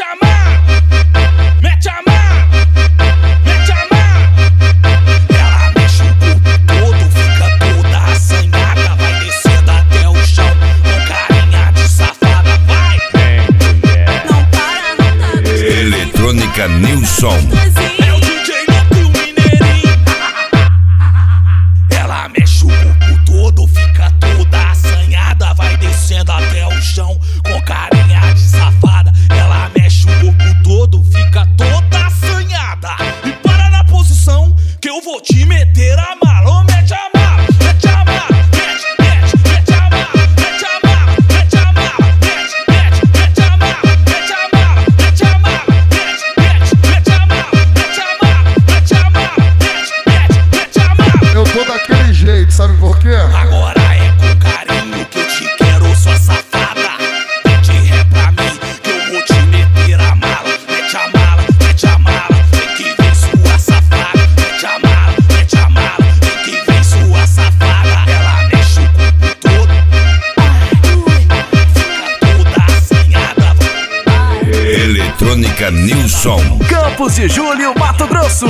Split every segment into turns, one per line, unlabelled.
a mão, mete a mão, mete a mão. Ela mexe o corpo todo, fica toda assanhada, vai descendo até o chão com carinha de safada, vai.
Não para, não tá.
Eletrônica Nilson.
É o DJ Louco e o Mineirinho. Ela mexe o corpo todo, fica toda assanhada, vai descendo até o chão com carinha de safada. Ela mexe o corpo todo, fica toda assanhada e para na posição que eu vou te meter a mala. Ô, mete a mala, mete a mala, mete, mete, mete a mala, mete a mala, mete a mala, mete, mete, mete a mala, mete a mala, mete a mala, mete, mete, mete a mala, mete a mala, mete a mala, mete, mete, mete a mala.
Eu tô daquele jeito, sabe por quê?
Agora é com carinho que eu te quero, sua safada. Mete ré pra mim que eu vou te meter a mala. Mete a mala, mete a mala, vem que vem sua safada. Mete a mala, mete a mala, vem que vem sua safada. Ela mexe o corpo todo, fica toda assanhada.
Eletrônica Nilson.
Campos de Júlio, Mato Grosso.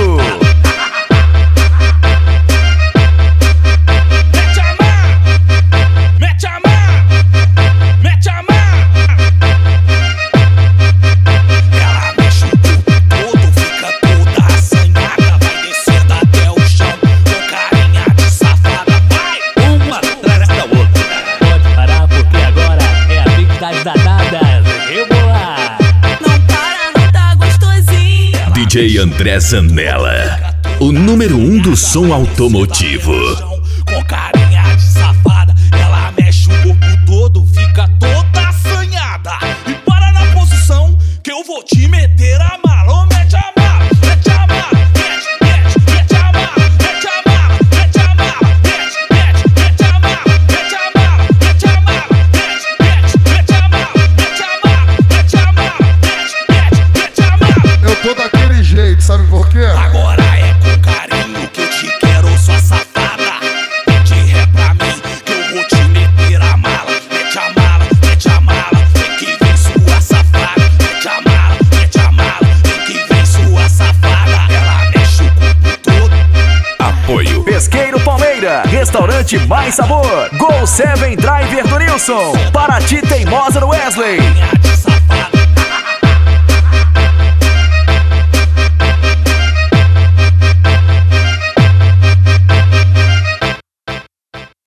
Mete a mão, mete a mão, mete a mão. Ela mexe o corpo todo, fica toda assanhada, vai descendo até o chão com carinha de safada, vai.
Uma atrás da outra. Pode parar porque agora é a Big das Danadas. Rebolar.
Não para, não tá gostosinho.
DJ André Zanella, o número 1 do som automotivo.
Com carinha de safada, ela mexe o corpo todo, fica toda assanhada e para na posição que eu vou te meter a mala. Ô, mete a mala, mete a mala, mete, mete, mete a mala, mete a mala, mete a mala, mete, mete, mete a mala, mete a mala, mete a mala, mete, mete, mete a mala, mete a mala, mete a mala, mete, mete, mete a mala.
Eu tô daquele jeito, sabe por quê?
Agora é com carinho que eu te quero, sua safada. Mete ré pra mim que eu vou te meter a mala. Mete a mala, mete a mala, vem que vem sua safada. Mete a mala, vem que vem sua safada. Ela mexe o corpo todo.
Apoio
Pesqueiro Palmeira, restaurante mais sabor. Gol 7 Driver do Nilson. Paraty Teimosa do Wesley.
Carinha de